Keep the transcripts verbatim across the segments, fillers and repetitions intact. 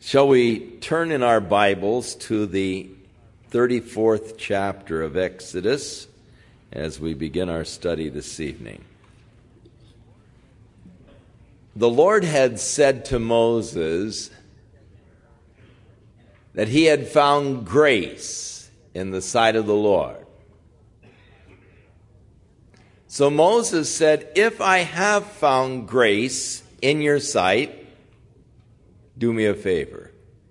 Shall we turn in our Bibles to the thirty-fourth chapter of Exodus as we begin our study this evening? The Lord had said to Moses that he had found grace in the sight of the Lord. So Moses said, "If I have found grace in your sight, do me a favor.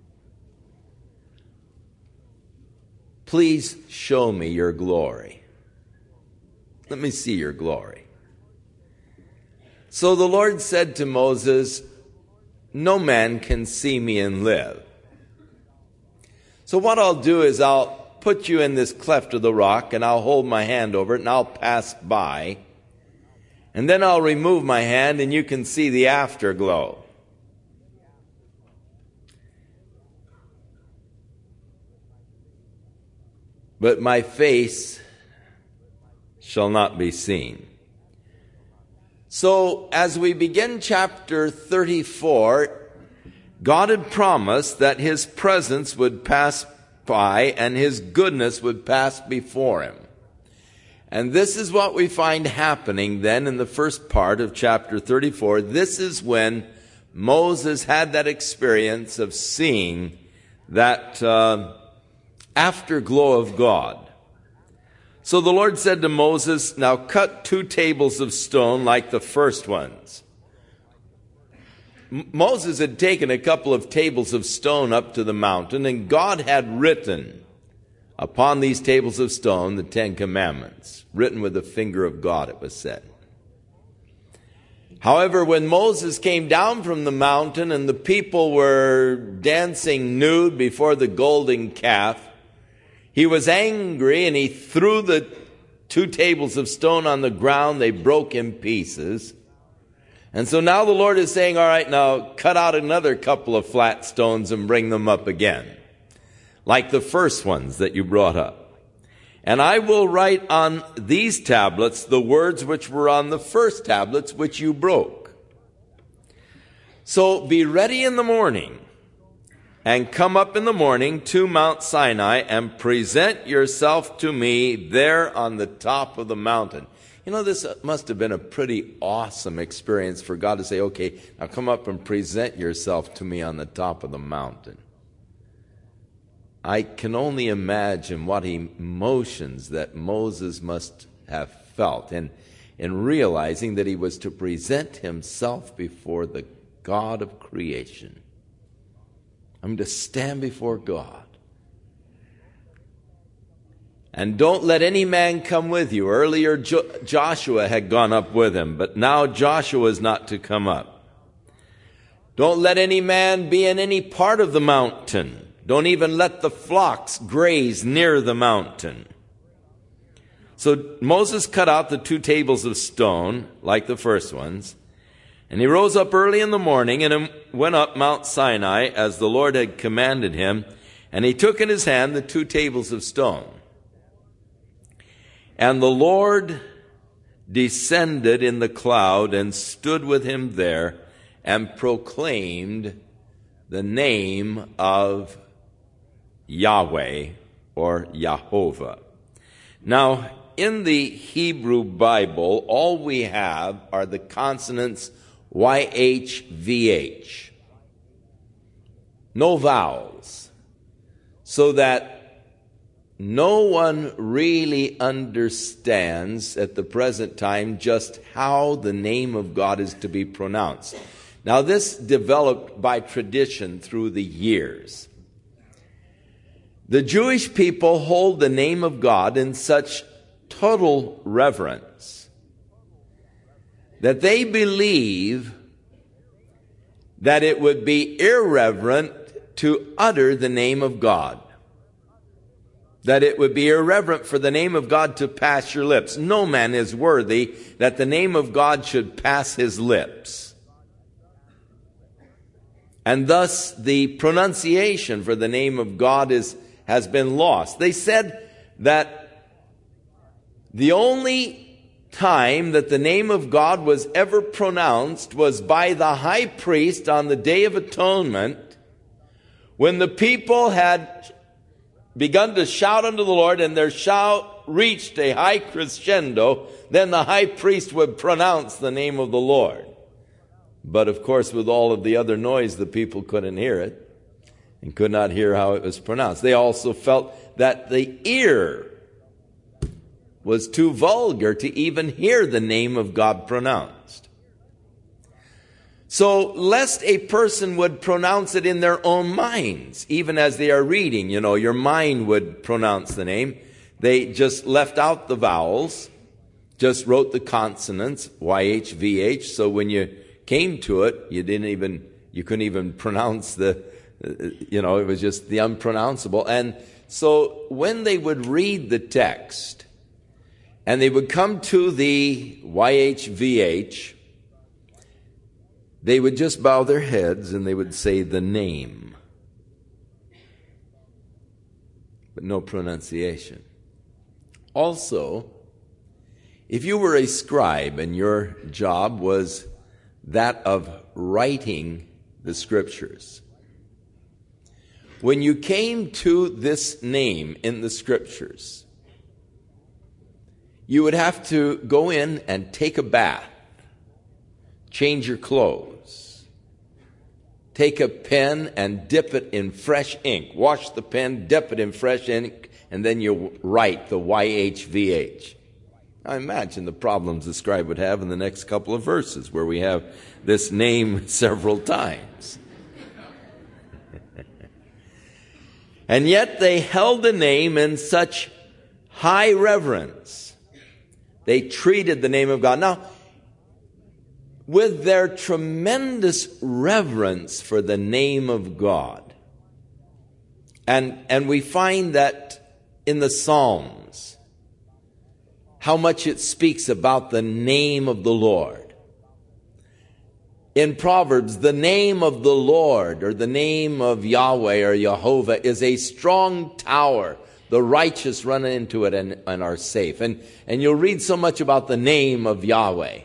Please show me your glory. Let me see your glory." So the Lord said to Moses, "No man can see me and live. So what I'll do is I'll put you in this cleft of the rock, and I'll hold my hand over it, and I'll pass by. And then I'll remove my hand, and you can see the afterglow. But my face shall not be seen." So as we begin chapter thirty-four, God had promised that his presence would pass by and his goodness would pass before him. And this is what we find happening then in the first part of chapter thirty-four. This is when Moses had that experience of seeing that uh, afterglow of God. So the Lord said to Moses, "Now cut two tables of stone like the first ones." M- Moses had taken a couple of tables of stone up to the mountain, and God had written upon these tables of stone the Ten Commandments, written with the finger of God, it was said. However, when Moses came down from the mountain and the people were dancing nude before the golden calf, he was angry and he threw the two tables of stone on the ground. They broke in pieces. And so now the Lord is saying, all right, now cut out another couple of flat stones and bring them up again, like the first ones that you brought up. And I will write on these tablets the words which were on the first tablets which you broke. So be ready in the morning, and come up in the morning to Mount Sinai and present yourself to me there on the top of the mountain. You know, this must have been a pretty awesome experience for God to say, okay, now come up and present yourself to me on the top of the mountain. I can only imagine what emotions that Moses must have felt in, in realizing that he was to present himself before the God of creation. I'm to stand before God. And don't let any man come with you. Earlier jo- Joshua had gone up with him, but now Joshua is not to come up. Don't let any man be in any part of the mountain. Don't even let the flocks graze near the mountain. So Moses cut out the two tables of stone, like the first ones, and he rose up early in the morning and went up Mount Sinai as the Lord had commanded him. And he took in his hand the two tables of stone. And the Lord descended in the cloud and stood with him there and proclaimed the name of Yahweh or Jehovah. Now, in the Hebrew Bible, all we have are the consonants Y H V H. No vowels. So that no one really understands at the present time just how the name of God is to be pronounced. Now this developed by tradition through the years. The Jewish people hold the name of God in such total reverence that they believe that it would be irreverent to utter the name of God. That it would be irreverent for the name of God to pass your lips. No man is worthy that the name of God should pass his lips. And thus the pronunciation for the name of God is has been lost. They said that the only time that the name of God was ever pronounced was by the high priest on the Day of Atonement When the people had begun to shout unto the Lord, and their shout reached a high crescendo, then the high priest would pronounce the name of the Lord. But of course, with all of the other noise, the people couldn't hear it and could not hear how it was pronounced. They also felt that the ear was too vulgar to even hear the name of God pronounced. So, lest a person would pronounce it in their own minds, even as they are reading, you know, your mind would pronounce the name. They just left out the vowels, just wrote the consonants, Y H V H, so when you came to it, you didn't even, you couldn't even pronounce the, you know, it was just the unpronounceable. And so when they would read the text, and they would come to the Y H V H, they would just bow their heads and they would say the name, but no pronunciation. Also, if you were a scribe and your job was that of writing the scriptures, when you came to this name in the scriptures, you would have to go in and take a bath, change your clothes, take a pen and dip it in fresh ink, wash the pen, dip it in fresh ink, and then you write the Y H V H. I imagine the problems the scribe would have in the next couple of verses where we have this name several times. And yet they held the name in such high reverence. They treated the name of God. Now, with their tremendous reverence for the name of God, and, and we find that in the Psalms, how much it speaks about the name of the Lord. In Proverbs, the name of the Lord, or the name of Yahweh or Jehovah, is a strong tower. The righteous run into it and, and are safe. And, and you'll read so much about the name of Yahweh.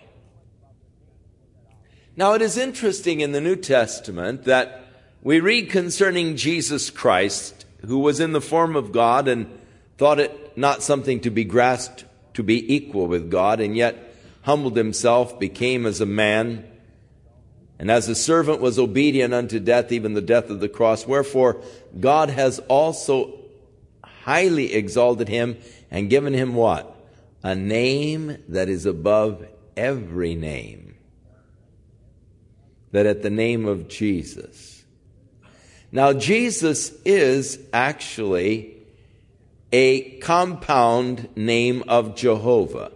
Now, it is interesting in the New Testament that we read concerning Jesus Christ, who was in the form of God and thought it not something to be grasped to be equal with God, and yet humbled himself, became as a man, and as a servant was obedient unto death, even the death of the cross. Wherefore God has also highly exalted him and given him what? A name that is above every name. That at the name of Jesus. Now, Jesus is actually a compound name of Jehovah.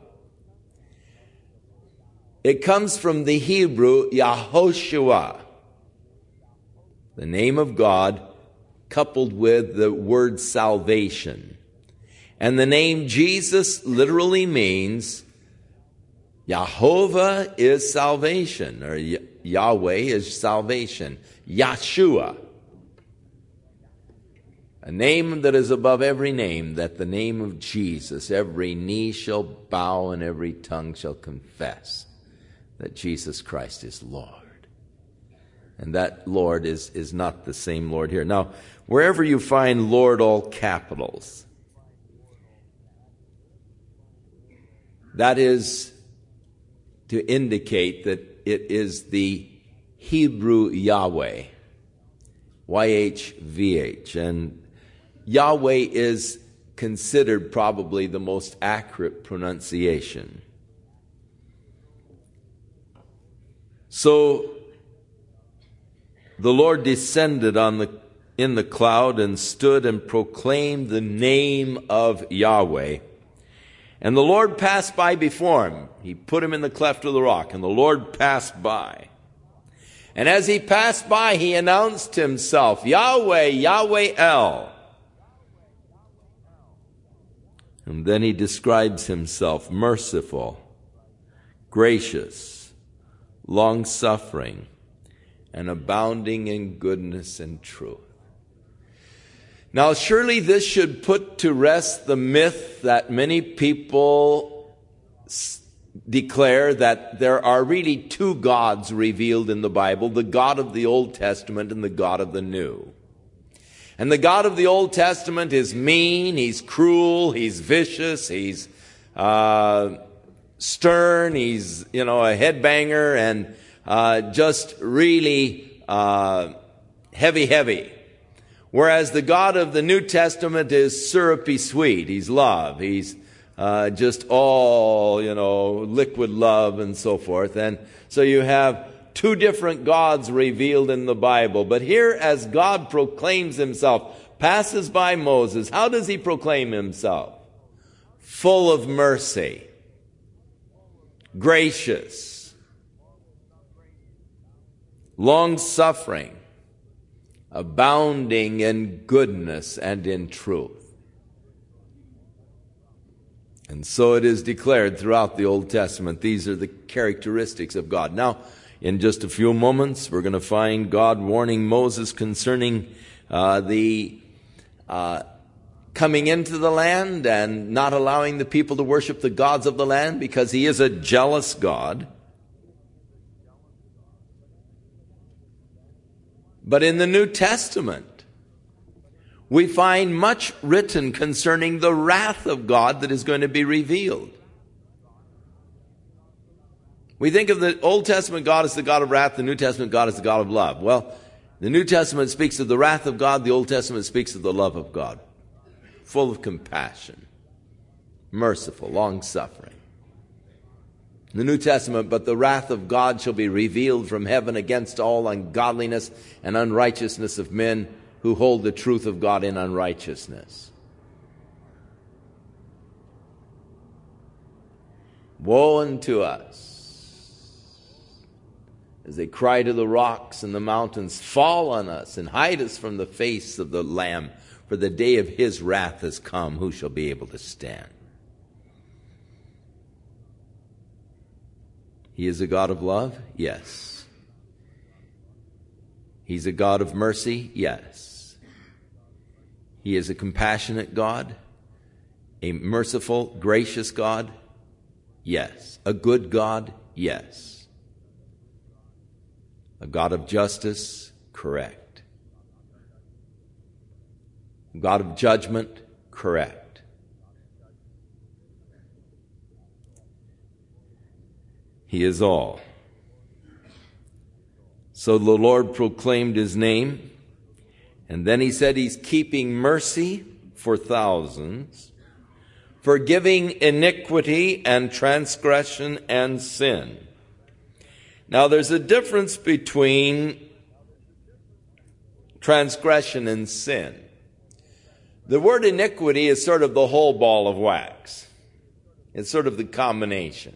It comes from the Hebrew Yahoshua, the name of God, coupled with the word salvation. And the name Jesus literally means Jehovah is salvation, or Yahweh is salvation. Yeshua. A name that is above every name, that the name of Jesus, every knee shall bow and every tongue shall confess that Jesus Christ is Lord. And that Lord is, is not the same Lord here. Now, wherever you find Lord, all capitals, that is to indicate that it is the Hebrew Yahweh, Y H V H. And Yahweh is considered probably the most accurate pronunciation. So the Lord descended on the in the cloud and stood and proclaimed the name of Yahweh. And the Lord passed by before him. He put him in the cleft of the rock, and the Lord passed by. And as he passed by, he announced himself, Yahweh, Yahweh El. And then he describes himself merciful, gracious, long-suffering, and abounding in goodness and truth. Now, surely this should put to rest the myth that many people s- declare that there are really two gods revealed in the Bible, the God of the Old Testament and the God of the New. And the God of the Old Testament is mean, he's cruel, he's vicious, he's uh, stern, he's, you know, a headbanger, and uh, just really uh, heavy, heavy. Whereas the God of the New Testament is syrupy sweet. He's love. He's uh, just all, you know, liquid love and so forth. And so you have two different gods revealed in the Bible. But here, as God proclaims himself, passes by Moses, how does he proclaim himself? Full of mercy, gracious, long-suffering, abounding in goodness and in truth. And so it is declared throughout the Old Testament. These are the characteristics of God. Now, in just a few moments, we're going to find God warning Moses concerning uh, the uh, coming into the land and not allowing the people to worship the gods of the land, because he is a jealous God. But in the New Testament, we find much written concerning the wrath of God that is going to be revealed. We think of the Old Testament God as the God of wrath, the New Testament God as the God of love. Well, the New Testament speaks of the wrath of God, the Old Testament speaks of the love of God. Full of compassion, merciful, long-suffering. The New Testament, but the wrath of God shall be revealed from heaven against all ungodliness and unrighteousness of men who hold the truth of God in unrighteousness. Woe unto us as they cry to the rocks and the mountains, fall on us and hide us from the face of the Lamb, for the day of his wrath has come. Who shall be able to stand? He is a God of love? Yes. He's a God of mercy? Yes. He is a compassionate God, a merciful, gracious God? Yes. A good God? Yes. A God of justice? Correct. A God of judgment? Correct. He is all. So the Lord proclaimed his name, and then he said he's keeping mercy for thousands, forgiving iniquity and transgression and sin. Now there's a difference between transgression and sin. The word iniquity is sort of the whole ball of wax. It's sort of the combination.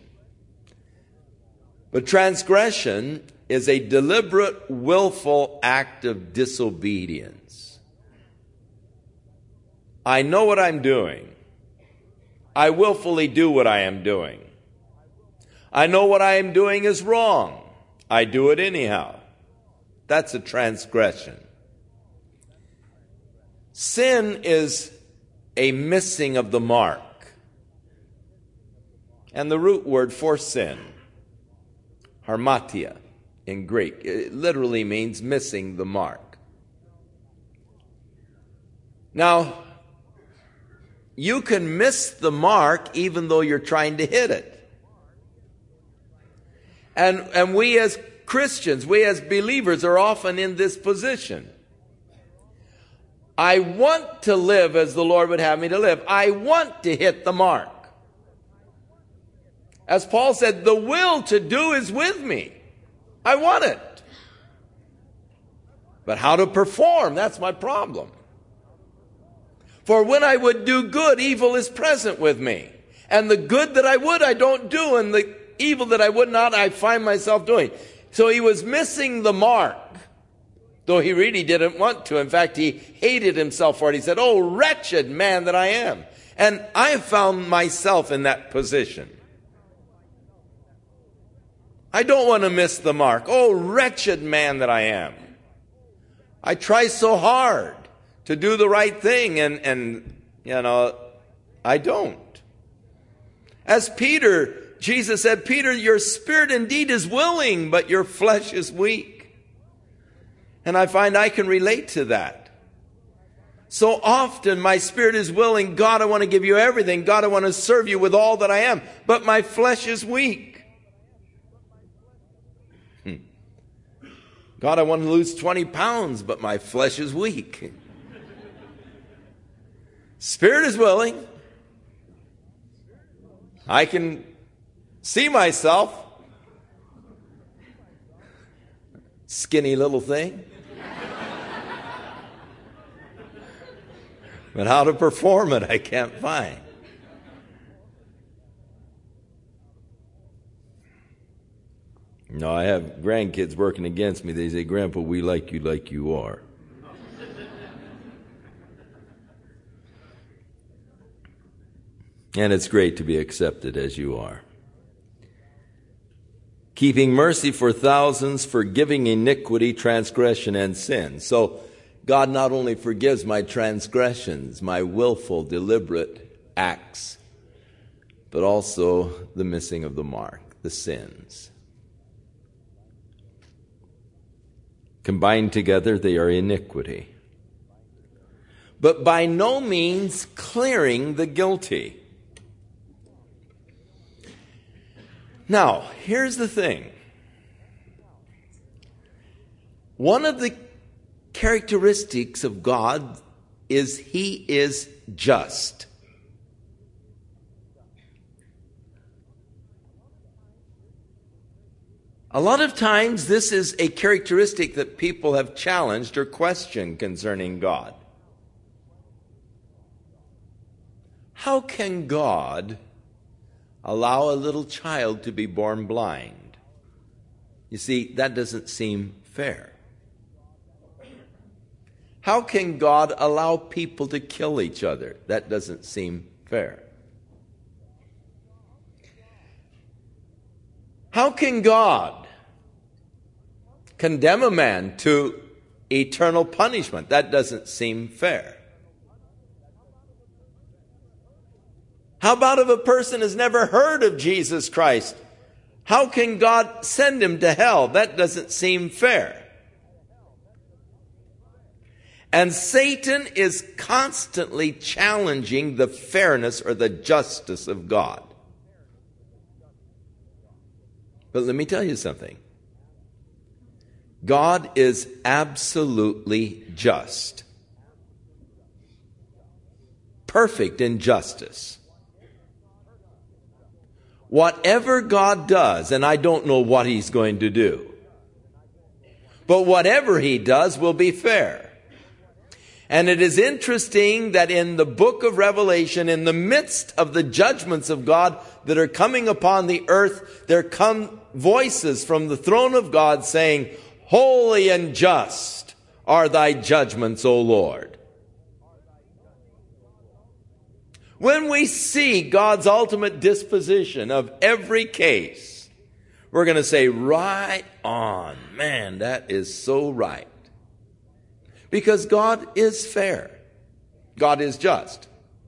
But transgression is a deliberate, willful act of disobedience. I know what I'm doing. I willfully do what I am doing. I know what I am doing is wrong. I do it anyhow. That's a transgression. Sin is a missing of the mark. And the root word for sin, harmatia in Greek, it literally means missing the mark. Now, you can miss the mark even though you're trying to hit it. And, and we as Christians, we as believers are often in this position. I want to live as the Lord would have me to live. I want to hit the mark. As Paul said, the will to do is with me. I want it. But how to perform, that's my problem. For when I would do good, evil is present with me. And the good that I would, I don't do. And the evil that I would not, I find myself doing. So he was missing the mark, though he really didn't want to. In fact, he hated himself for it. He said, "Oh, wretched man that I am." And I have found myself in that position. I don't want to miss the mark. Oh, wretched man that I am. I try so hard to do the right thing, and, and you know, I don't. As Peter, Jesus said, "Peter, your spirit indeed is willing, but your flesh is weak." And I find I can relate to that. So often my spirit is willing. God, I want to give you everything. God, I want to serve you with all that I am. But my flesh is weak. Hmm. God, I want to lose twenty pounds, but my flesh is weak. Spirit is willing. I can see myself. Skinny little thing. But how to perform it, I can't find. No, I have grandkids working against me. They say, Grandpa, we like you like you are. And it's great to be accepted as you are. Keeping mercy for thousands, forgiving iniquity, transgression, and sin. So God not only forgives my transgressions, my willful, deliberate acts, but also the missing of the mark, the sins. Combined together, they are iniquity. But by no means clearing the guilty. Now, here's the thing. One of the characteristics of God is He is just. A lot of times this is a characteristic that people have challenged or questioned concerning God. How can God allow a little child to be born blind? You see, that doesn't seem fair. How can God allow people to kill each other? That doesn't seem fair. How can God condemn a man to eternal punishment? That doesn't seem fair. How about if a person has never heard of Jesus Christ? How can God send him to hell? That doesn't seem fair. And Satan is constantly challenging the fairness or the justice of God. But let me tell you something. God is absolutely just. Perfect in justice. Whatever God does, and I don't know what He's going to do, but whatever He does will be fair. And it is interesting that in the book of Revelation, in the midst of the judgments of God that are coming upon the earth, there come voices from the throne of God saying, "Holy and just are thy judgments, O Lord." When we see God's ultimate disposition of every case, we're going to say, right on. Man, that is so right. Because God is fair. God is just.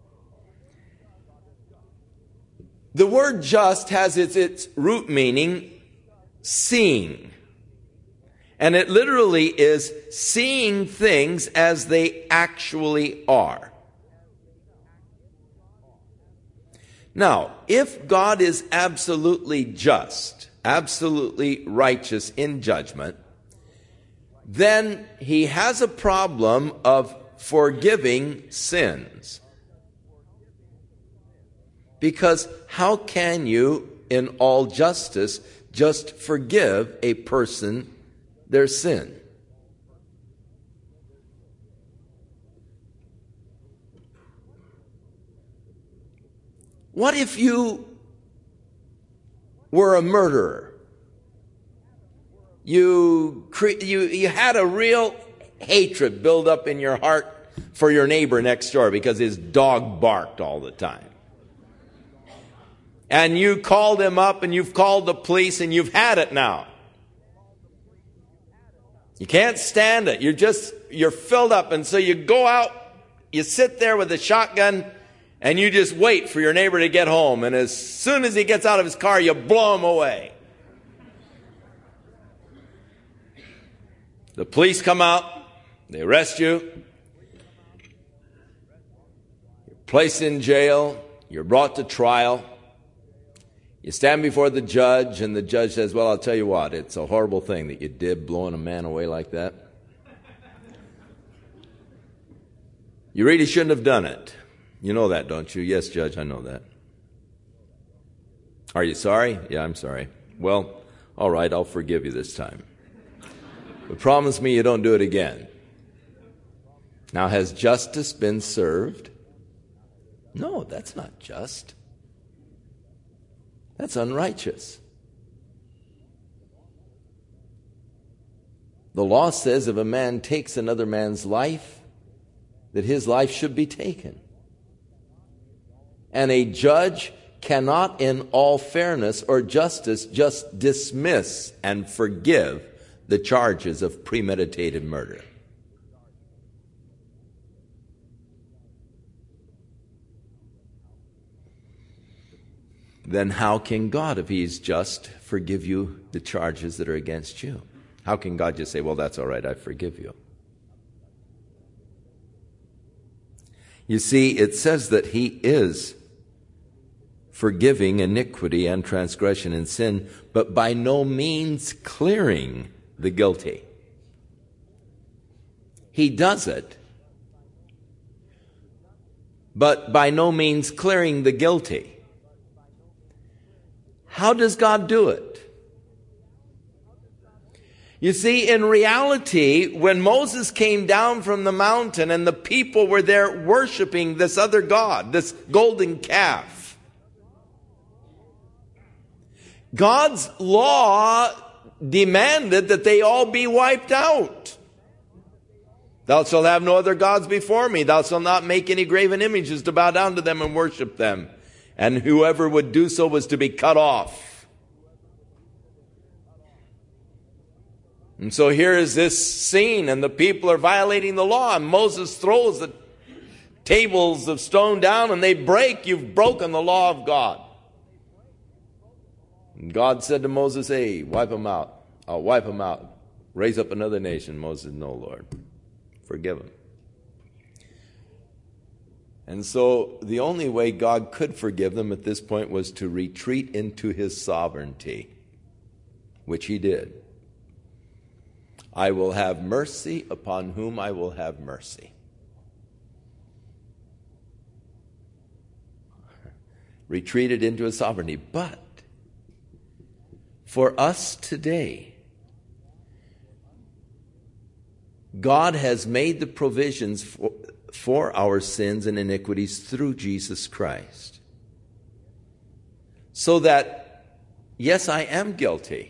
The word just has its, its root meaning, seeing. And it literally is seeing things as they actually are. Now, if God is absolutely just, absolutely righteous in judgment, then He has a problem of forgiving sins. Because how can you, in all justice, just forgive a person their sin? What if you were a murderer? You, cre- you, you had a real hatred build up in your heart for your neighbor next door because his dog barked all the time. And you called him up and you've called the police and you've had it now. You can't stand it. You're just, you're filled up. And so you go out, you sit there with a shotgun, and you just wait for your neighbor to get home. And as soon as he gets out of his car, you blow him away. The police come out. They arrest you. placed in jail, you're brought to trial, you stand before the judge, and the judge says, well, I'll tell you what, it's a horrible thing that you did, blowing a man away like that. You really shouldn't have done it. You know that, don't you? Yes, Judge, I know that. Are you sorry? Yeah, I'm sorry. Well, all right, I'll forgive you this time. But promise me you don't do it again. Now, has justice been served? No, that's not just. That's unrighteous. The law says if a man takes another man's life, that his life should be taken. And a judge cannot, in all fairness or justice, just dismiss and forgive the charges of premeditated murder. Then how can God, if He's just, forgive you the charges that are against you? How can God just say, well, that's all right, I forgive you? You see, it says that He is forgiving iniquity and transgression and sin, but by no means clearing the guilty. He does it, but by no means clearing the guilty. How does God do it? You see, in reality, when Moses came down from the mountain and the people were there worshiping this other god, this golden calf, God's law demanded that they all be wiped out. Thou shalt have no other gods before me. Thou shalt not make any graven images to bow down to them and worship them. And whoever would do so was to be cut off. And so here is this scene, and the people are violating the law, and Moses throws the tables of stone down, and they break. You've broken the law of God. And God said to Moses, hey, wipe them out. I'll wipe them out. Raise up another nation. Moses said, no, Lord. Forgive them. And so the only way God could forgive them at this point was to retreat into His sovereignty, which He did. I will have mercy upon whom I will have mercy. Retreated into His sovereignty. But for us today, God has made the provisions for for our sins and iniquities through Jesus Christ. So that, yes, I am guilty,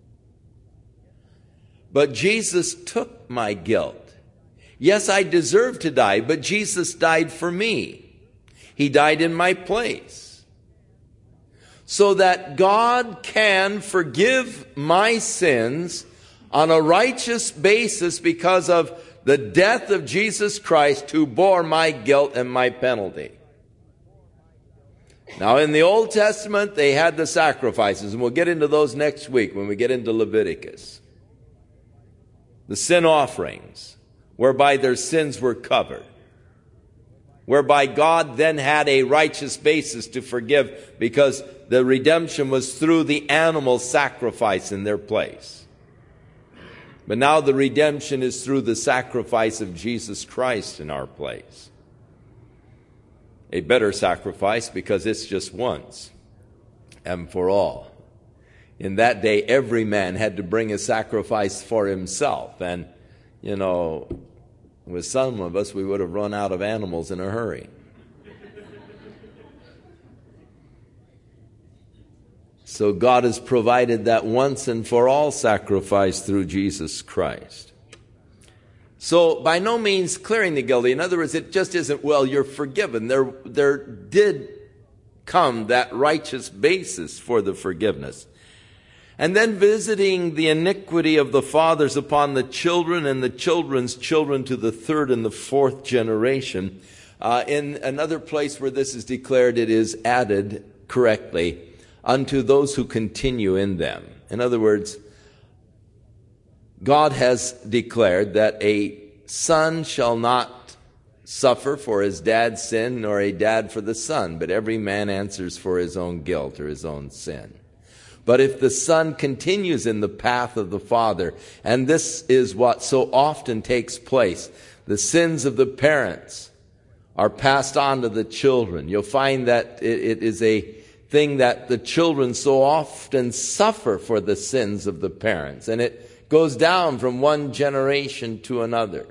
but Jesus took my guilt. Yes, I deserve to die, but Jesus died for me. He died in my place. So that God can forgive my sins on a righteous basis because of the death of Jesus Christ, who bore my guilt and my penalty. Now, in the Old Testament, they had the sacrifices, and we'll get into those next week when we get into Leviticus. The sin offerings, whereby their sins were covered, whereby God then had a righteous basis to forgive because the redemption was through the animal sacrifice in their place. But now the redemption is through the sacrifice of Jesus Christ in our place. A better sacrifice because it's just once and for all. In that day, every man had to bring a sacrifice for himself. And, you know, with some of us, we would have run out of animals in a hurry. So God has provided that once and for all sacrifice through Jesus Christ. So by no means clearing the guilty. In other words, it just isn't, well, you're forgiven. There, there did come that righteous basis for the forgiveness. And then visiting the iniquity of the fathers upon the children and the children's children to the third and the fourth generation. Uh, in another place where this is declared, it is added correctly, unto those who continue in them. In other words, God has declared that a son shall not suffer for his dad's sin, nor a dad for the son, but every man answers for his own guilt or his own sin. But if the son continues in the path of the father, and this is what so often takes place, the sins of the parents are passed on to the children. You'll find that it, it is a thing that the children so often suffer for the sins of the parents, and it goes down from one generation to another.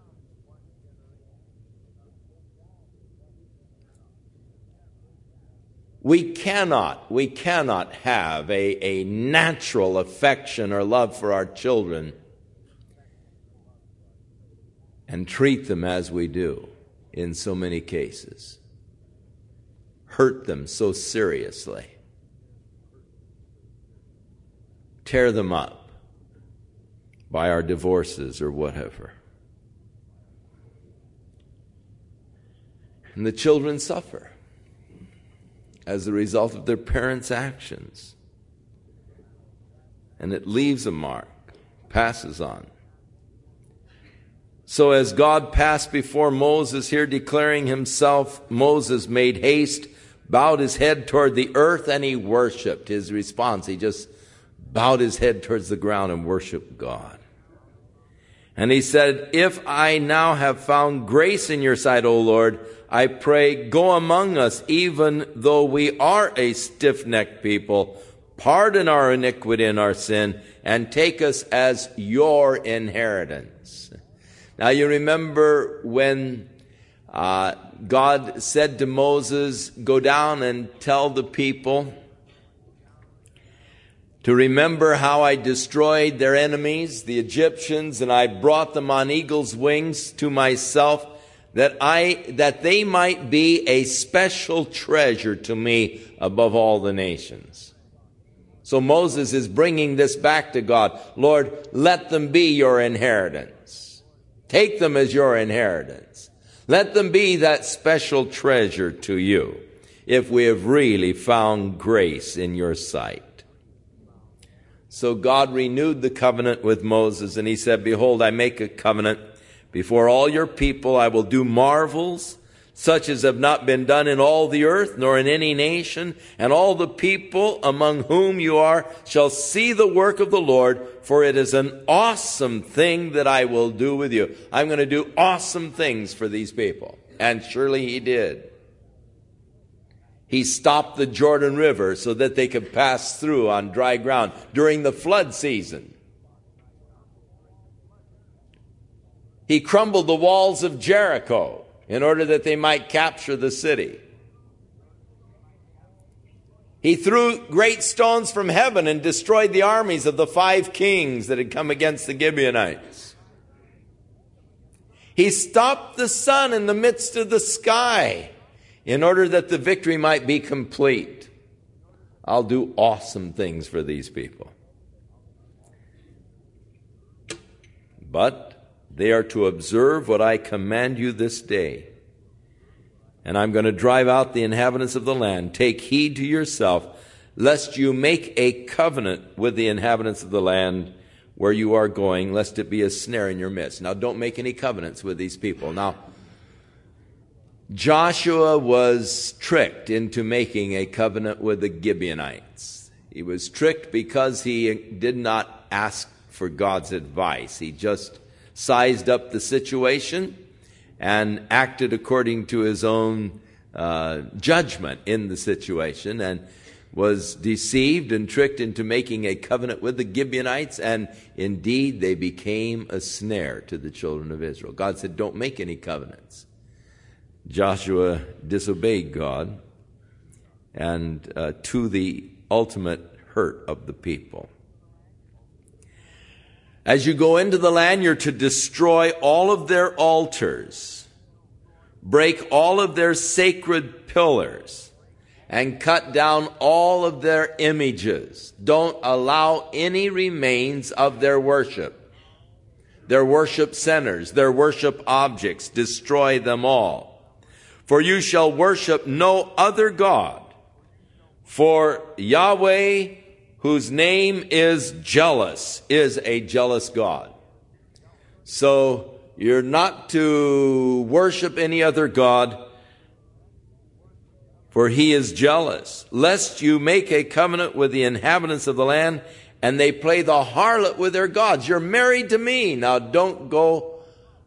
We cannot, we cannot have a, a natural affection or love for our children and treat them as we do in so many cases. Hurt them so seriously. Tear them up by our divorces or whatever. And the children suffer as a result of their parents' actions. And it leaves a mark, passes on. So as God passed before Moses here, declaring himself, Moses made haste, bowed his head toward the earth, and he worshiped. His response, he just bowed his head towards the ground and worshiped God. And he said, if I now have found grace in your sight, O Lord, I pray, go among us, even though we are a stiff-necked people. Pardon our iniquity and our sin, and take us as your inheritance. Now you remember when uh, God said to Moses, go down and tell the people to remember how I destroyed their enemies, the Egyptians, and I brought them on eagle's wings to myself, that I that they might be a special treasure to me above all the nations. So Moses is bringing this back to God. Lord, let them be your inheritance. Take them as your inheritance. Let them be that special treasure to you, if we have really found grace in your sight. So God renewed the covenant with Moses, and he said, behold, I make a covenant before all your people. I will do marvels such as have not been done in all the earth, nor in any nation. And all the people among whom you are shall see the work of the Lord, for it is an awesome thing that I will do with you. I'm going to do awesome things for these people. And surely he did. He stopped the Jordan River so that they could pass through on dry ground during the flood season. He crumbled the walls of Jericho in order that they might capture the city. He threw great stones from heaven and destroyed the armies of the five kings that had come against the Gibeonites. He stopped the sun in the midst of the sky in order that the victory might be complete. I'll do awesome things for these people. But they are to observe what I command you this day. And I'm going to drive out the inhabitants of the land. Take heed to yourself, lest you make a covenant with the inhabitants of the land where you are going, lest it be a snare in your midst. Now, don't make any covenants with these people. Now, Joshua was tricked into making a covenant with the Gibeonites. He was tricked because he did not ask for God's advice. He just sized up the situation and acted according to his own uh, judgment in the situation, and was deceived and tricked into making a covenant with the Gibeonites, and indeed they became a snare to the children of Israel. God said, don't make any covenants. Joshua disobeyed God, and uh, to the ultimate hurt of the people. As you go into the land, you're to destroy all of their altars, break all of their sacred pillars, and cut down all of their images. Don't allow any remains of their worship, their worship centers, their worship objects. Destroy them all. For you shall worship no other God, for Yahweh, whose name is jealous, is a jealous God. So You're not to worship any other god, for he is jealous, lest you make a covenant with the inhabitants of the land, and they play the harlot with their gods. You're married to me. Now don't go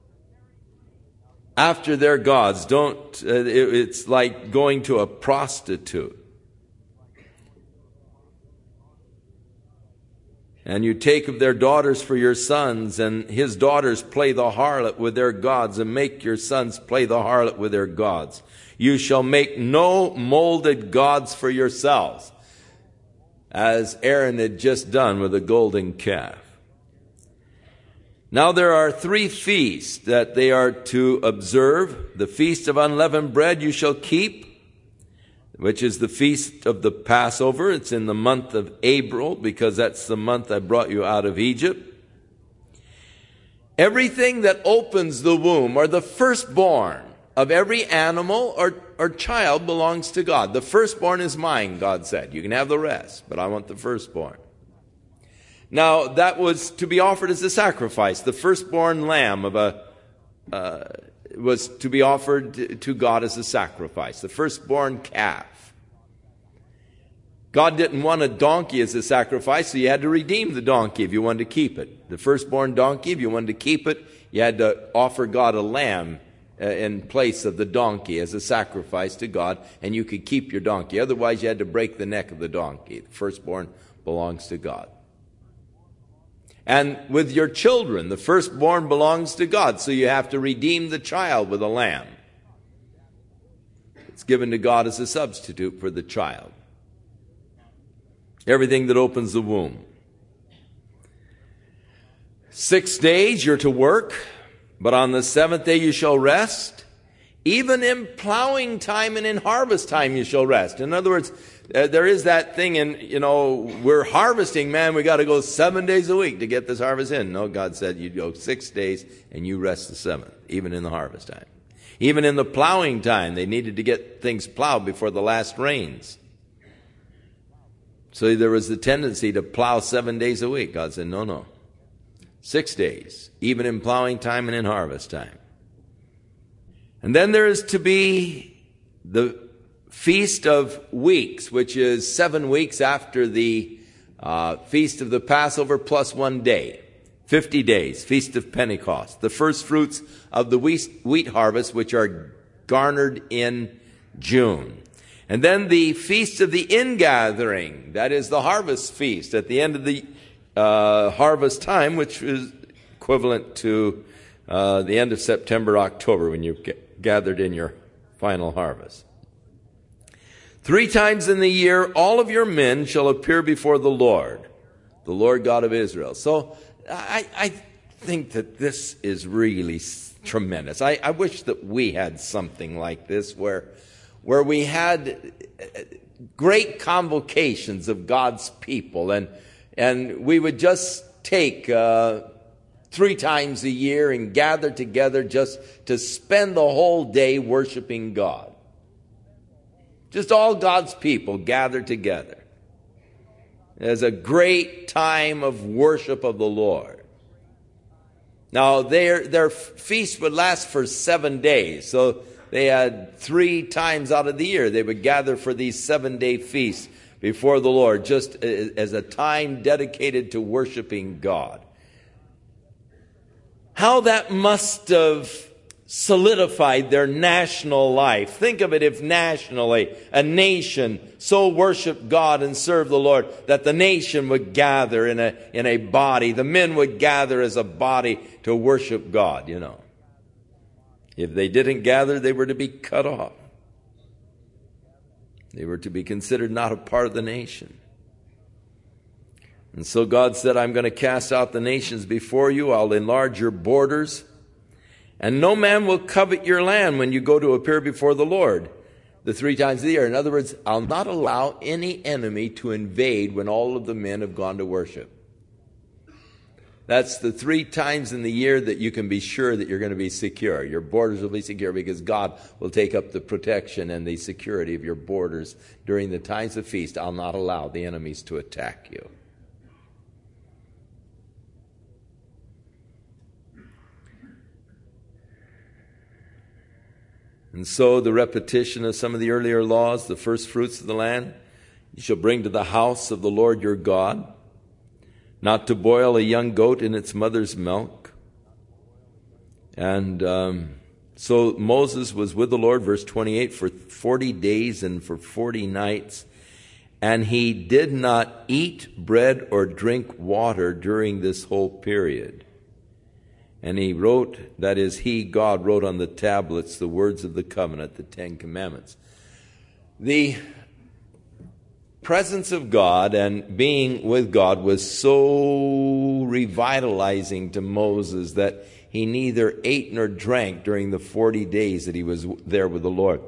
after their gods. Don't, uh, it, it's like going to a prostitute. And you take of their daughters for your sons, and his daughters play the harlot with their gods, and make your sons play the harlot with their gods. You shall make no molded gods for yourselves, as Aaron had just done with the golden calf. Now there are three feasts that they are to observe. The feast of unleavened bread you shall keep, which is the feast of the Passover. It's in the month of April, because that's the month I brought you out of Egypt. Everything that opens the womb, or the firstborn of every animal or, or child, belongs to God. The firstborn is mine, God said. You can have the rest, but I want the firstborn. Now, that was to be offered as a sacrifice. The firstborn lamb of a uh, was to be offered to God as a sacrifice. The firstborn calf. God didn't want a donkey as a sacrifice, so you had to redeem the donkey if you wanted to keep it. The firstborn donkey, if you wanted to keep it, you had to offer God a lamb uh, in place of the donkey as a sacrifice to God, and you could keep your donkey. Otherwise, you had to break the neck of the donkey. The firstborn belongs to God. And with your children, the firstborn belongs to God, so you have to redeem the child with a lamb. It's given to God as a substitute for the child. Everything that opens the womb. Six days you're to work, but on the seventh day you shall rest. Even in plowing time and in harvest time you shall rest. In other words, uh, there is that thing in, you know, we're harvesting, man, we got to go seven days a week to get this harvest in. No, God said you'd go six days and you rest the seventh, even in the harvest time. Even in the plowing time, they needed to get things plowed before the last rains. So there was the tendency to plow seven days a week. God said, no, no. Six days, even in plowing time and in harvest time. And then there is to be the Feast of Weeks, which is seven weeks after the uh, Feast of the Passover plus one day. Fifty days, Feast of Pentecost. The first fruits of the wheat, wheat harvest, which are garnered in June. And then the Feast of the Ingathering, that is the harvest feast at the end of the uh, harvest time, which is equivalent to uh, the end of September, October, when you get gathered in your final harvest. Three times in the year, all of your men shall appear before the Lord, the Lord God of Israel. So I, I think that this is really tremendous. I, I wish that we had something like this where, where we had great convocations of God's people, and, and we would just take uh, three times a year and gather together just to spend the whole day worshiping God. Just all God's people gathered together. There's a great time of worship of the Lord. Now, their, their feast would last for seven days. So they had three times out of the year they would gather for these seven-day feasts before the Lord, just as a time dedicated to worshiping God. How that must have solidified their national life. Think of it, if nationally a nation so worshiped God and served the Lord that the nation would gather in a in a body. The men would gather as a body to worship God, you know. If they didn't gather, they were to be cut off. They were to be considered not a part of the nation. And so God said, I'm going to cast out the nations before you. I'll enlarge your borders. And no man will covet your land when you go to appear before the Lord the three times of the year. In other words, I'll not allow any enemy to invade when all of the men have gone to worship. That's the three times in the year that you can be sure that you're going to be secure. Your borders will be secure because God will take up the protection and the security of your borders during the times of feast. I'll not allow the enemies to attack you. And so the repetition of some of the earlier laws, the first fruits of the land, you shall bring to the house of the Lord your God, not to boil a young goat in its mother's milk. And um, so Moses was with the Lord, verse twenty-eight, for forty days and for forty nights. And he did not eat bread or drink water during this whole period. And he wrote, that is, he, God, wrote on the tablets the words of the covenant, the Ten Commandments. The presence of God and being with God was so revitalizing to Moses that he neither ate nor drank during the forty days that he was there with the Lord.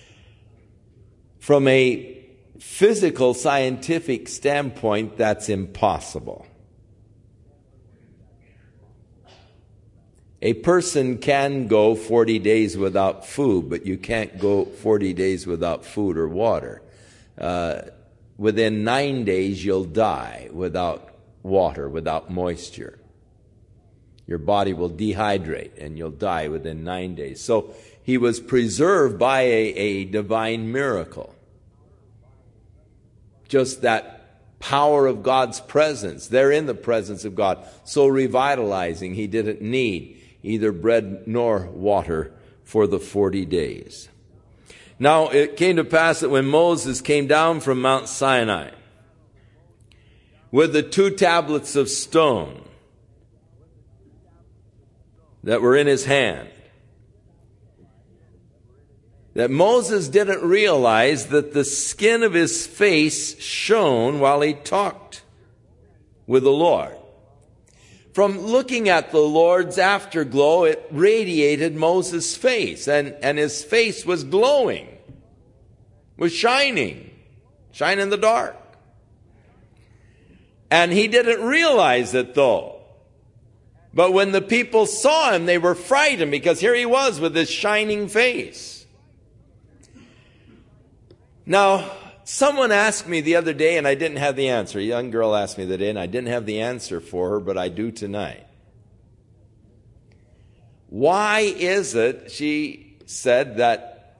From a physical, scientific standpoint, that's impossible. A person can go forty days without food, but you can't go forty days without food or water. Uh, within nine days, you'll die without water, without moisture. Your body will dehydrate and you'll die within nine days. So he was preserved by a, a divine miracle. Just that power of God's presence. They're in the presence of God. So revitalizing, he didn't need either bread nor water for the forty days. Now it came to pass that when Moses came down from Mount Sinai with the two tablets of stone that were in his hand, that Moses didn't realize that the skin of his face shone while he talked with the Lord. From looking at the Lord's afterglow, it radiated Moses' face, and, and his face was glowing, was shining, shine in the dark. And he didn't realize it though. But when the people saw him, they were frightened because here he was with this shining face. Now, someone asked me the other day, and I didn't have the answer. A young girl asked me the other day, and I didn't have the answer for her, but I do tonight. Why is it, she said, that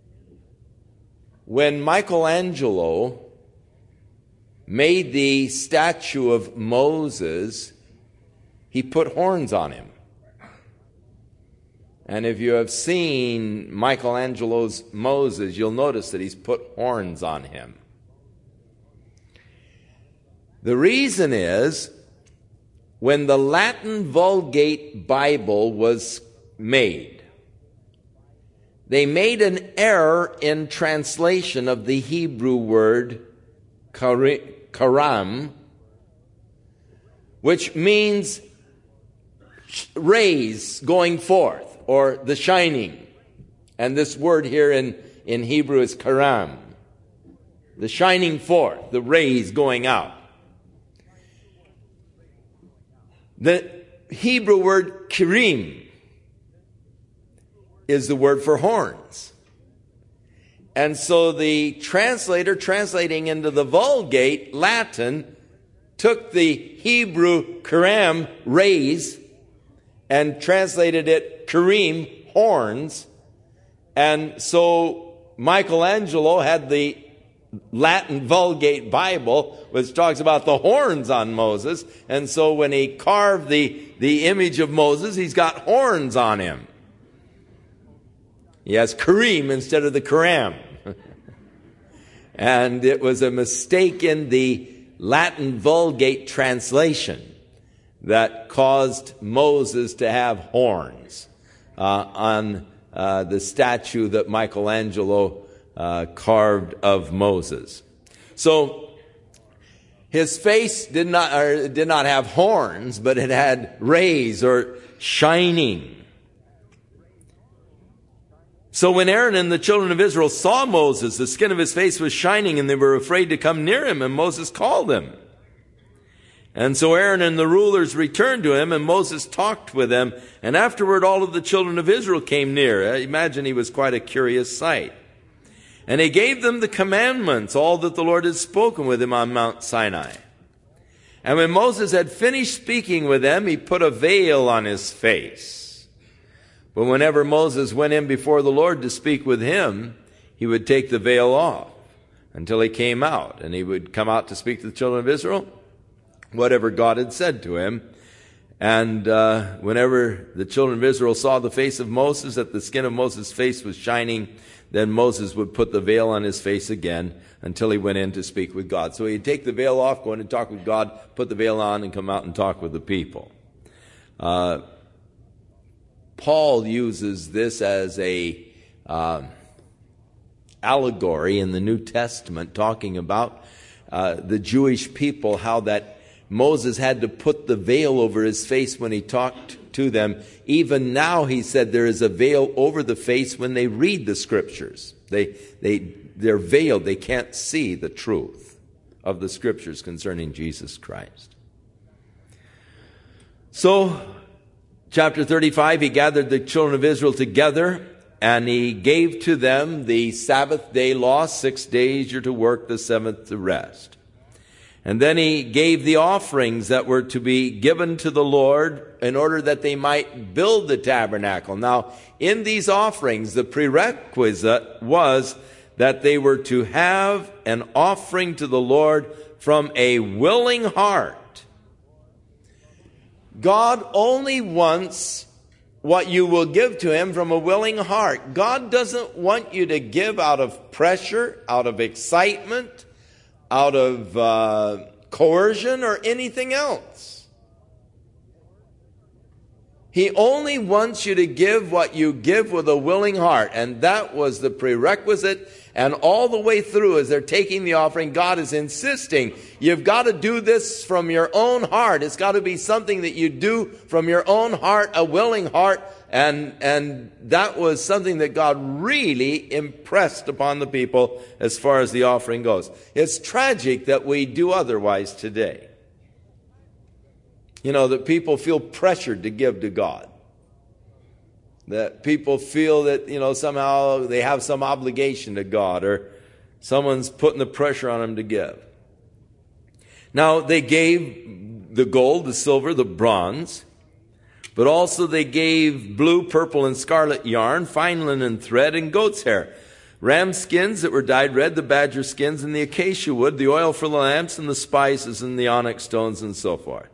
when Michelangelo made the statue of Moses, he put horns on him? And if you have seen Michelangelo's Moses, you'll notice that he's put horns on him. The reason is, when the Latin Vulgate Bible was made, they made an error in translation of the Hebrew word karam, which means rays going forth, or the shining. And this word here in, in Hebrew is karam, the shining forth, the rays going out. The Hebrew word kirim is the word for horns. And so the translator, translating into the Vulgate Latin, took the Hebrew karam, rays, and translated it karim, horns. And so Michelangelo had the Latin Vulgate Bible, which talks about the horns on Moses. And so when he carved the, the image of Moses, he's got horns on him. He has karim instead of the karam. And it was a mistake in the Latin Vulgate translation that caused Moses to have horns uh, on uh, the statue that Michelangelo uh, carved of Moses. So his face did not or did not have horns, but it had rays or shining. So when Aaron and the children of Israel saw Moses, the skin of his face was shining, and they were afraid to come near him, and Moses called them. And so Aaron and the rulers returned to him, and Moses talked with them. And afterward, all of the children of Israel came near. I imagine he was quite a curious sight. And he gave them the commandments, all that the Lord had spoken with him on Mount Sinai. And when Moses had finished speaking with them, he put a veil on his face. But whenever Moses went in before the Lord to speak with him, he would take the veil off until he came out. And he would come out to speak to the children of Israel, whatever God had said to him. And uh, whenever the children of Israel saw the face of Moses, that the skin of Moses' face was shining, then Moses would put the veil on his face again until he went in to speak with God. So he'd take the veil off, go in and talk with God, put the veil on, and come out and talk with the people. Uh, Paul uses this as a uh, allegory in the New Testament, talking about uh, the Jewish people, how that Moses had to put the veil over his face when he talked to them. Even now, he said, there is a veil over the face when they read the Scriptures. They, they, they're veiled. They can't see the truth of the Scriptures concerning Jesus Christ. So, chapter thirty-five, he gathered the children of Israel together, and he gave to them the Sabbath day law. Six days you're to work, the seventh to rest. And then he gave the offerings that were to be given to the Lord in order that they might build the tabernacle. Now, in these offerings, the prerequisite was that they were to have an offering to the Lord from a willing heart. God only wants what you will give to him from a willing heart. God doesn't want you to give out of pressure, out of excitement, out of uh, coercion or anything else. He only wants you to give what you give with a willing heart. And that was the prerequisite. And all the way through, as they're taking the offering, God is insisting, you've got to do this from your own heart. It's got to be something that you do from your own heart, a willing heart. And, and that was something that God really impressed upon the people as far as the offering goes. It's tragic that we do otherwise today. You know, that people feel pressured to give to God. That people feel that, you know, somehow they have some obligation to God, or someone's putting the pressure on them to give. Now, they gave the gold, the silver, the bronze, but also they gave blue, purple, and scarlet yarn, fine linen thread, and goat's hair, ram skins that were dyed red, the badger skins, and the acacia wood, the oil for the lamps, and the spices, and the onyx stones, and so forth.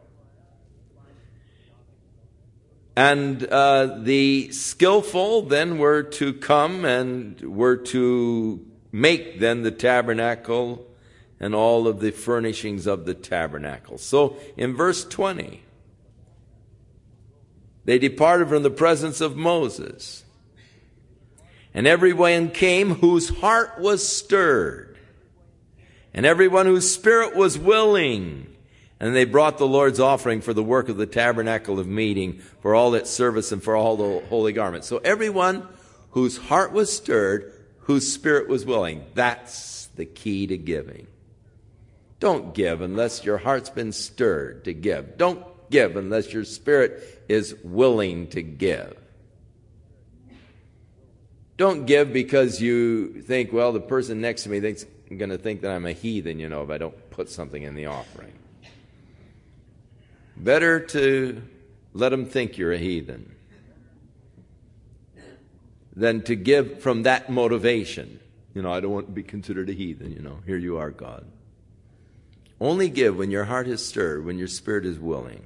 And uh, the skillful then were to come and were to make then the tabernacle and all of the furnishings of the tabernacle. So in verse twenty, they departed from the presence of Moses. And everyone came whose heart was stirred, and everyone whose spirit was willing. And they brought the Lord's offering for the work of the tabernacle of meeting, for all its service and for all the holy garments. So everyone whose heart was stirred, whose spirit was willing. That's the key to giving. Don't give unless your heart's been stirred to give. Don't give unless your spirit is willing to give. Don't give because you think, well, the person next to me thinks I'm going to think that I'm a heathen, you know, if I don't put something in the offering. Better to let them think you're a heathen than to give from that motivation. You know, I don't want to be considered a heathen, you know. Here you are, God. Only give when your heart is stirred, when your spirit is willing.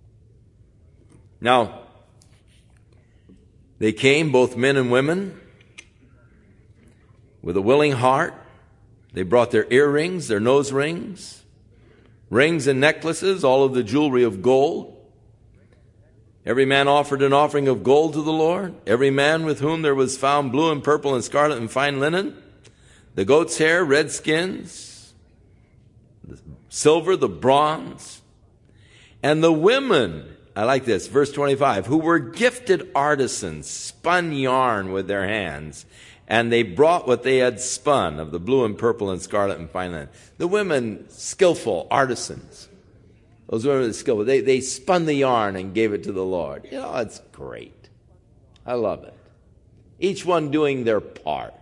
Now, they came, both men and women, with a willing heart. They brought their earrings, their nose rings, rings and necklaces, all of the jewelry of gold. Every man offered an offering of gold to the Lord. Every man with whom there was found blue and purple and scarlet and fine linen, the goat's hair, red skins, the silver, the bronze. And the women, I like this, verse twenty-five, who were gifted artisans, spun yarn with their hands. And they brought what they had spun of the blue and purple and scarlet and fine linen. The women, skillful artisans. Those women are skillful. They, they spun the yarn and gave it to the Lord. You know, it's great. I love it. Each one doing their part.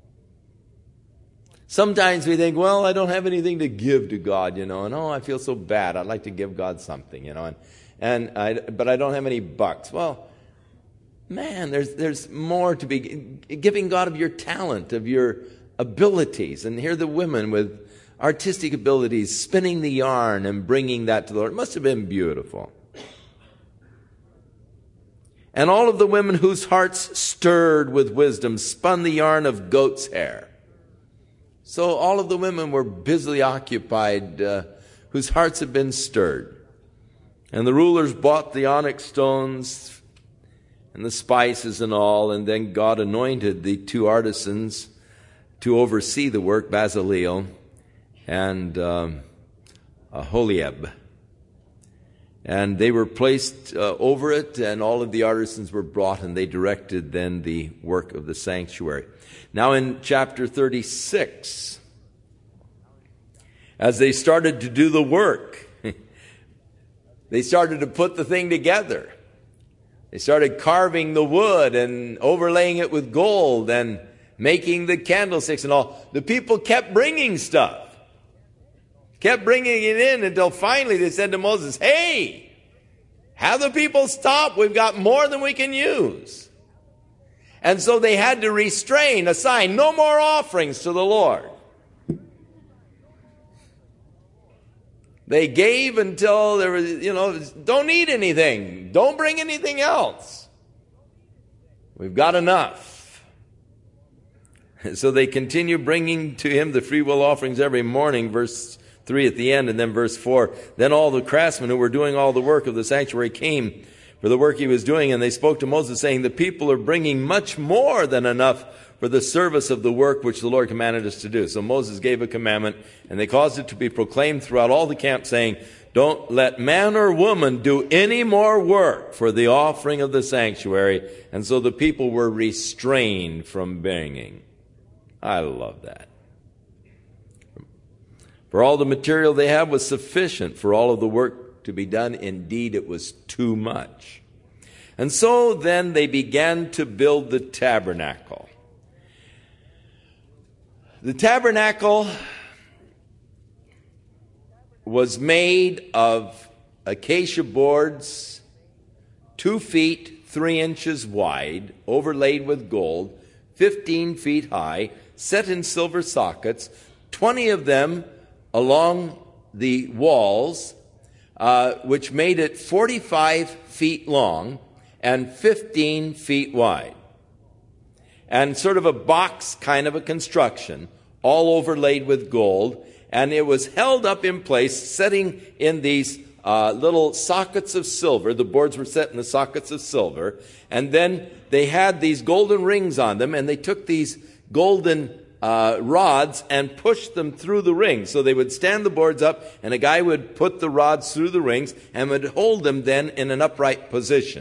Sometimes we think, well, I don't have anything to give to God, you know, and oh, I feel so bad. I'd like to give God something, you know, and, and I, but I don't have any bucks. Well, man, there's, there's more to be, giving God of your talent, of your abilities. And here the women with artistic abilities, spinning the yarn and bringing that to the Lord. It must have been beautiful. And all of the women whose hearts stirred with wisdom spun the yarn of goat's hair. So all of the women were busily occupied, uh, whose hearts had been stirred. And the rulers bought the onyx stones and the spices and all, and then God anointed the two artisans to oversee the work, Bezaleel and um, Aholiab. And they were placed uh, over it, and all of the artisans were brought, and they directed then the work of the sanctuary. Now in chapter thirty-six, as they started to do the work, they started to put the thing together. They started carving the wood and overlaying it with gold and making the candlesticks and all. The people kept bringing stuff. Kept bringing it in until finally they said to Moses, hey, have the people stop. We've got more than we can use. And so they had to restrain, assign no more offerings to the Lord. They gave until there was, you know, don't need anything. Don't bring anything else. We've got enough. So they continue bringing to him the free will offerings every morning, verse three at the end, and then verse four. Then all the craftsmen who were doing all the work of the sanctuary came for the work he was doing, and they spoke to Moses, saying, the people are bringing much more than enough for the service of the work which the Lord commanded us to do. So Moses gave a commandment, and they caused it to be proclaimed throughout all the camp, saying, don't let man or woman do any more work for the offering of the sanctuary. And so the people were restrained from bringing. I love that. For all the material they had was sufficient for all of the work to be done. Indeed, it was too much. And so then they began to build the tabernacle. The tabernacle was made of acacia boards, two feet, three inches wide, overlaid with gold, fifteen feet high, set in silver sockets, twenty of them along the walls, uh, which made it forty-five feet long and fifteen feet wide. And sort of a box kind of a construction, all overlaid with gold. And it was held up in place, setting in these uh, little sockets of silver. The boards were set in the sockets of silver. And then they had these golden rings on them, and they took these golden uh, rods and pushed them through the rings. So they would stand the boards up, and a guy would put the rods through the rings and would hold them then in an upright position.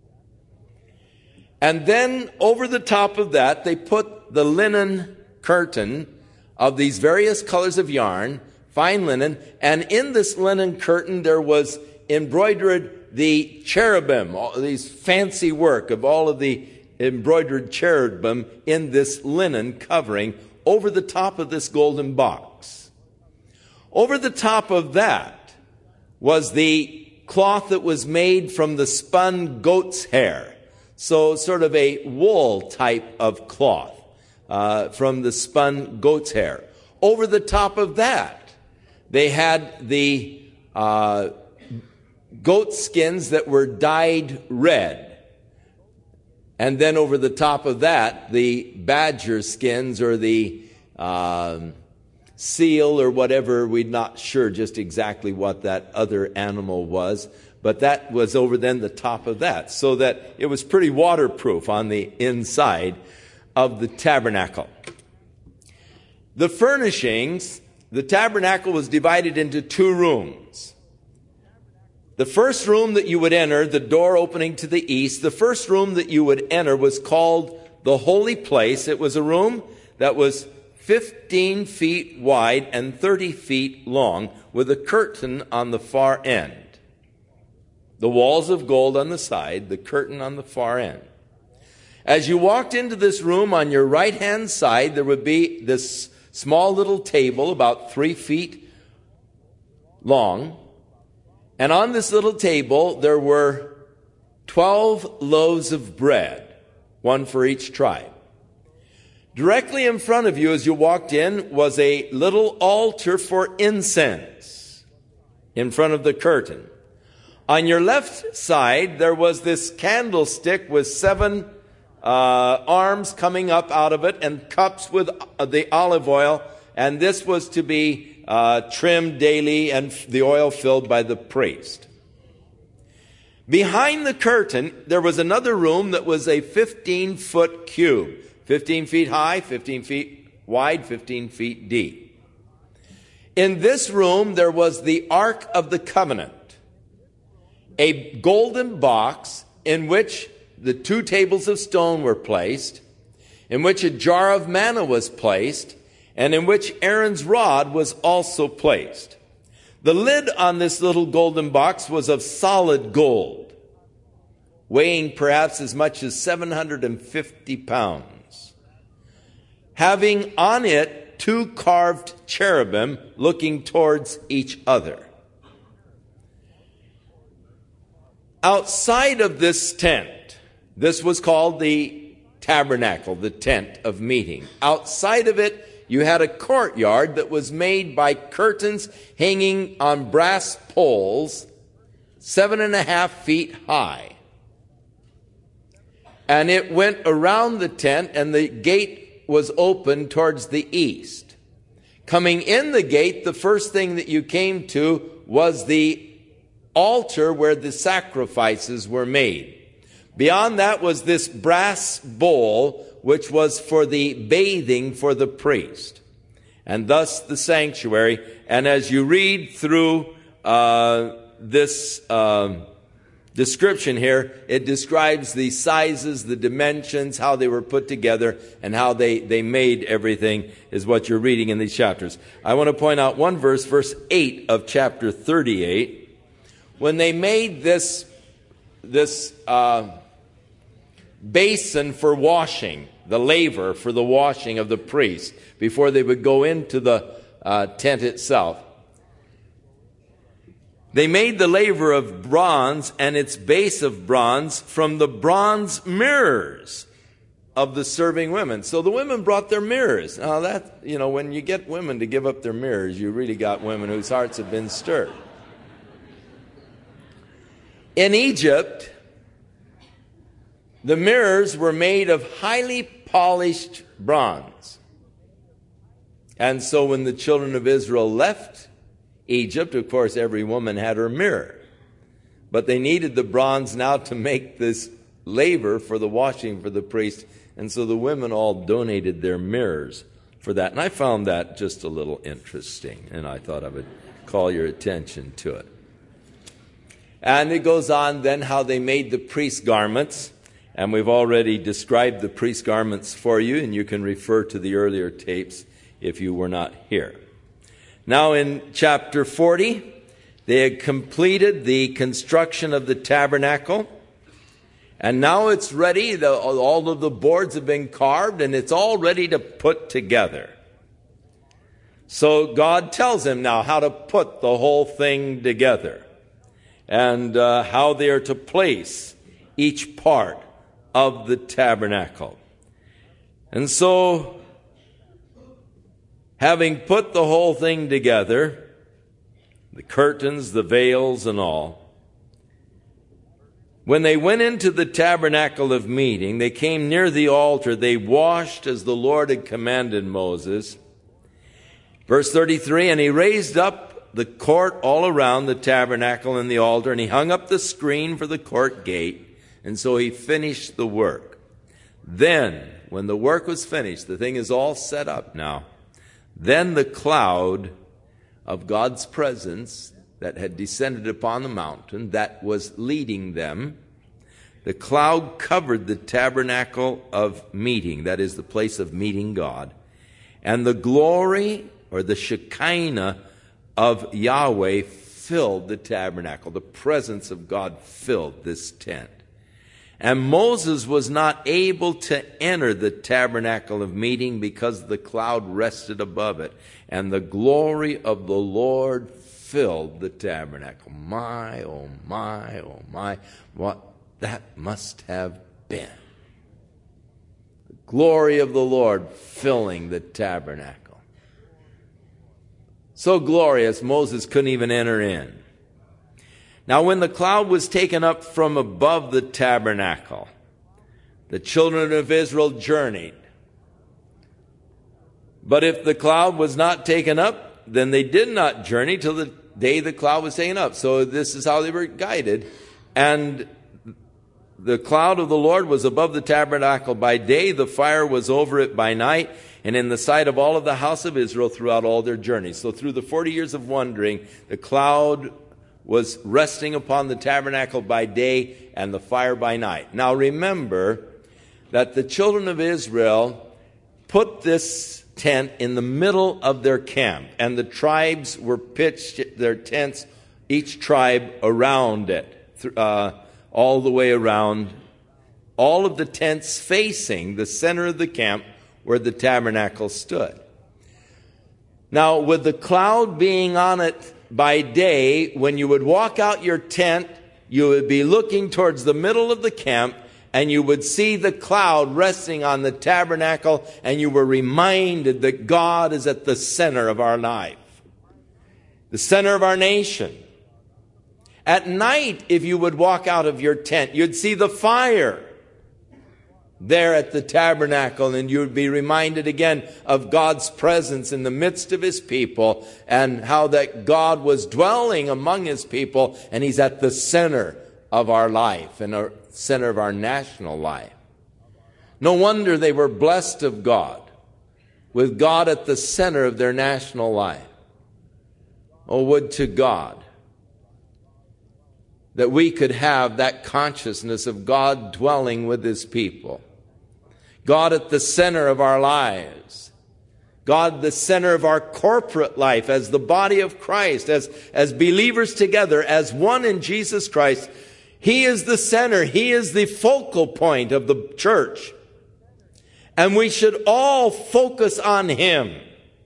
And then over the top of that, they put the linen curtain of these various colors of yarn, fine linen, and in this linen curtain there was embroidered the cherubim, all these fancy work of all of the embroidered cherubim in this linen covering over the top of this golden box. Over the top of that was the cloth that was made from the spun goat's hair. So sort of a wool type of cloth uh, from the spun goat's hair. Over the top of that, they had the uh, goat skins that were dyed red. And then over the top of that, the badger skins or the um, seal or whatever, we're not sure just exactly what that other animal was. But that was over then the top of that, so that it was pretty waterproof on the inside of the tabernacle. The furnishings, the tabernacle was divided into two rooms. The first room that you would enter, the door opening to the east, the first room that you would enter was called the holy place. It was a room that was fifteen feet wide and thirty feet long with a curtain on the far end. The walls of gold on the side, the curtain on the far end. As you walked into this room, on your right-hand side, there would be this small little table about three feet long. And on this little table, there were twelve loaves of bread, one for each tribe. Directly in front of you as you walked in was a little altar for incense in front of the curtain. On your left side, there was this candlestick with seven uh, arms coming up out of it and cups with the olive oil. And this was to be uh, trimmed daily and the oil filled by the priest. Behind the curtain, there was another room that was a fifteen-foot cube. fifteen feet high, fifteen feet wide, fifteen feet deep. In this room, there was the Ark of the Covenant, a golden box in which the two tables of stone were placed, in which a jar of manna was placed, and in which Aaron's rod was also placed. The lid on this little golden box was of solid gold, weighing perhaps as much as seven hundred fifty pounds, having on it two carved cherubim looking towards each other. Outside of this tent, this was called the tabernacle, the tent of meeting. Outside of it, you had a courtyard that was made by curtains hanging on brass poles, seven and a half feet high. And it went around the tent, and the gate was open towards the east. Coming in the gate, the first thing that you came to was the altar where the sacrifices were made. Beyond that was this brass bowl, which was for the bathing for the priest, and thus the sanctuary. And as you read through uh, this uh, description here, it describes the sizes, the dimensions, how they were put together, and how they, they made everything is what you're reading in these chapters. I want to point out one verse, verse eight of chapter thirty-eight. When they made this, this uh, basin for washing, the laver for the washing of the priest before they would go into the uh, tent itself, they made the laver of bronze and its base of bronze from the bronze mirrors of the serving women. So the women brought their mirrors. Now that, you know, when you get women to give up their mirrors, you really got women whose hearts have been stirred. In Egypt, the mirrors were made of highly polished bronze. And so when the children of Israel left Egypt, of course, every woman had her mirror. But they needed the bronze now to make this laver for the washing for the priest. And so the women all donated their mirrors for that. And I found that just a little interesting, and I thought I would call your attention to it. And it goes on then how they made the priest garments. And we've already described the priest garments for you, and you can refer to the earlier tapes if you were not here. Now in chapter forty, they had completed the construction of the tabernacle. And now it's ready. The, all of the boards have been carved, and it's all ready to put together. So God tells him now how to put the whole thing together, and uh, how they are to place each part of the tabernacle. And so, having put the whole thing together, the curtains, the veils, and all, when they went into the tabernacle of meeting, they came near the altar, they washed as the Lord had commanded Moses. Verse thirty-three, and he raised up the court all around the tabernacle and the altar, and he hung up the screen for the court gate, and so he finished the work. Then, when the work was finished, the thing is all set up now, then the cloud of God's presence that had descended upon the mountain, that was leading them, the cloud covered the tabernacle of meeting, that is the place of meeting God, and the glory, or the Shekinah, of Yahweh filled the tabernacle. The presence of God filled this tent. And Moses was not able to enter the tabernacle of meeting because the cloud rested above it, and the glory of the Lord filled the tabernacle. My, oh my, oh my, what that must have been. The glory of the Lord filling the tabernacle. So glorious, Moses couldn't even enter in. Now when the cloud was taken up from above the tabernacle, the children of Israel journeyed. But if the cloud was not taken up, then they did not journey till the day the cloud was taken up. So this is how they were guided. And the cloud of the Lord was above the tabernacle by day, the fire was over it by night, and in the sight of all of the house of Israel throughout all their journeys. So through the forty years of wandering, the cloud was resting upon the tabernacle by day and the fire by night. Now remember that the children of Israel put this tent in the middle of their camp, and the tribes were pitched their tents, each tribe around it, uh, all the way around, all of the tents facing the center of the camp where the tabernacle stood. Now, with the cloud being on it by day, when you would walk out your tent, you would be looking towards the middle of the camp, and you would see the cloud resting on the tabernacle, and you were reminded that God is at the center of our life, the center of our nation. At night, if you would walk out of your tent, you'd see the fire there at the tabernacle, and you would be reminded again of God's presence in the midst of His people, and how that God was dwelling among His people, and He's at the center of our life and the center of our national life. No wonder they were blessed of God, with God at the center of their national life. Oh, would to God that we could have that consciousness of God dwelling with His people. God at the center of our lives. God the center of our corporate life as the body of Christ, as, as believers together, as one in Jesus Christ. He is the center. He is the focal point of the church. And we should all focus on Him.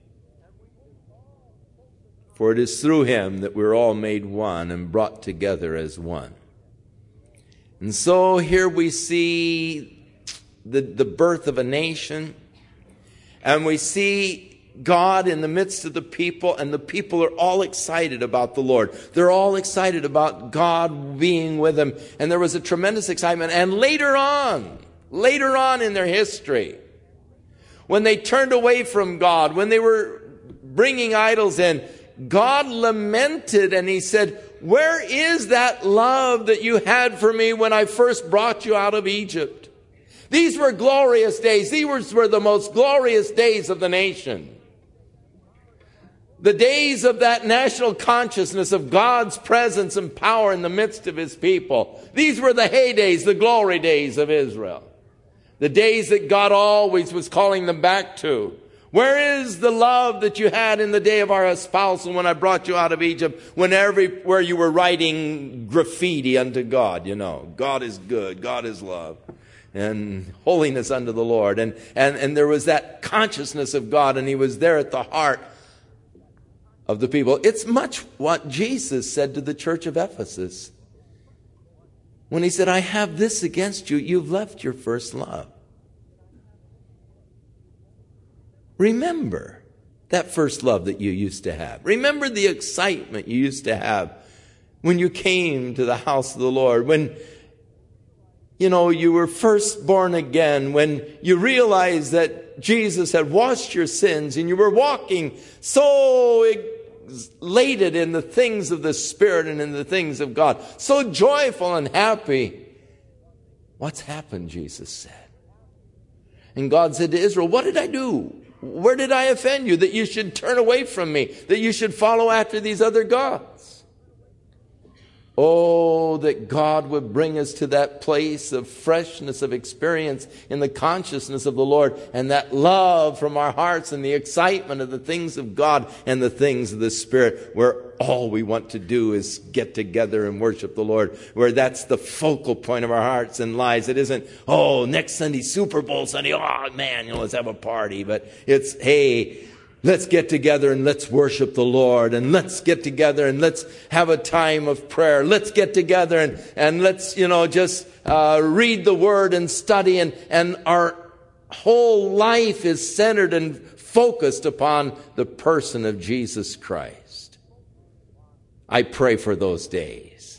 For it is through Him that we're all made one and brought together as one. And so here we see the, the birth of a nation. And we see God in the midst of the people, and the people are all excited about the Lord. They're all excited about God being with them. And there was a tremendous excitement. And later on, later on in their history, when they turned away from God, when they were bringing idols in, God lamented and He said, "Where is that love that you had for me when I first brought you out of Egypt?" These were glorious days. These were the most glorious days of the nation. The days of that national consciousness of God's presence and power in the midst of His people. These were the heydays, the glory days of Israel. The days that God always was calling them back to. Where is the love that you had in the day of our espousal when I brought you out of Egypt, when everywhere you were writing graffiti unto God, you know, God is good, God is love, and holiness unto the Lord. And, and, and there was that consciousness of God, and He was there at the heart of the people. It's much what Jesus said to the church of Ephesus when He said, "I have this against you, you've left your first love." Remember that first love that you used to have. Remember the excitement you used to have when you came to the house of the Lord, when, you know, you were first born again, when you realized that Jesus had washed your sins and you were walking so elated in the things of the Spirit and in the things of God, so joyful and happy. What's happened, Jesus said. And God said to Israel, "What did I do? Where did I offend you that you should turn away from me, that you should follow after these other gods?" Oh, that God would bring us to that place of freshness of experience in the consciousness of the Lord, and that love from our hearts and the excitement of the things of God and the things of the Spirit, where all we want to do is get together and worship the Lord, where that's the focal point of our hearts and lives. It isn't, oh, next Sunday, Super Bowl Sunday, oh man, you know, let's have a party. But it's, hey, Let's get together and let's worship the Lord. And let's get together and let's have a time of prayer. Let's get together and, and let's, you know, just uh, read the Word and study. And, and our whole life is centered and focused upon the person of Jesus Christ. I pray for those days.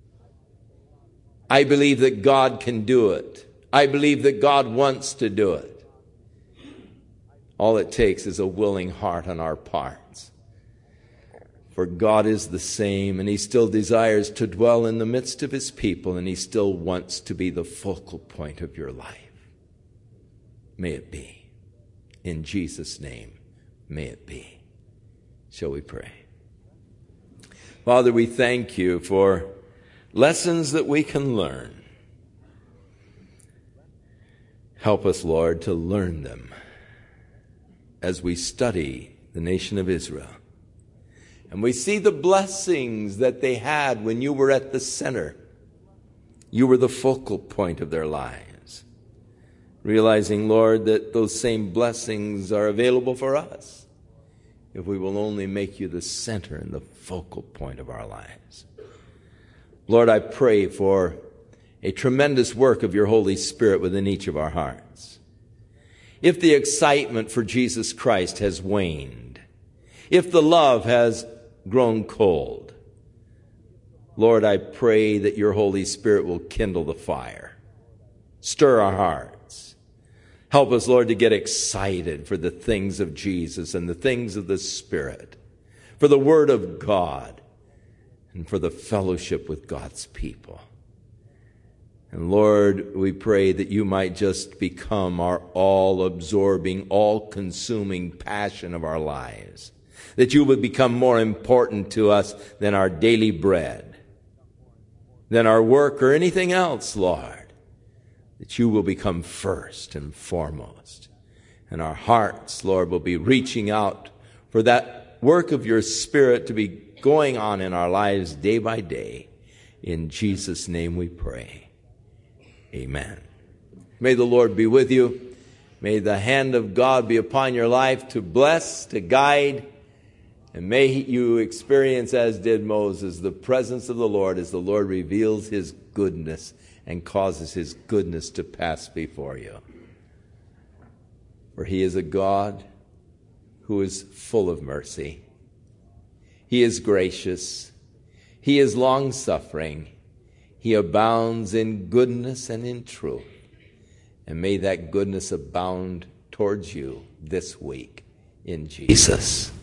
I believe that God can do it. I believe that God wants to do it. All it takes is a willing heart on our parts. For God is the same, and He still desires to dwell in the midst of His people, and He still wants to be the focal point of your life. May it be. In Jesus' name, may it be. Shall we pray? Father, we thank You for lessons that we can learn. Help us, Lord, to learn them as we study the nation of Israel. And we see the blessings that they had when You were at the center. You were the focal point of their lives. Realizing, Lord, that those same blessings are available for us if we will only make You the center and the focal point of our lives. Lord, I pray for a tremendous work of Your Holy Spirit within each of our hearts. If the excitement for Jesus Christ has waned, if the love has grown cold, Lord, I pray that Your Holy Spirit will kindle the fire. Stir our hearts. Help us, Lord, to get excited for the things of Jesus and the things of the Spirit, for the Word of God, and for the fellowship with God's people. And Lord, we pray that You might just become our all-absorbing, all-consuming passion of our lives. That You would become more important to us than our daily bread, than our work or anything else, Lord. That You will become first and foremost. And our hearts, Lord, will be reaching out for that work of Your Spirit to be going on in our lives day by day. In Jesus' name we pray. Amen. May the Lord be with you. May the hand of God be upon your life to bless, to guide, and may you experience, as did Moses, the presence of the Lord as the Lord reveals His goodness and causes His goodness to pass before you. For He is a God who is full of mercy. He is gracious. He is long-suffering. He abounds in goodness and in truth. And may that goodness abound towards you this week in Jesus.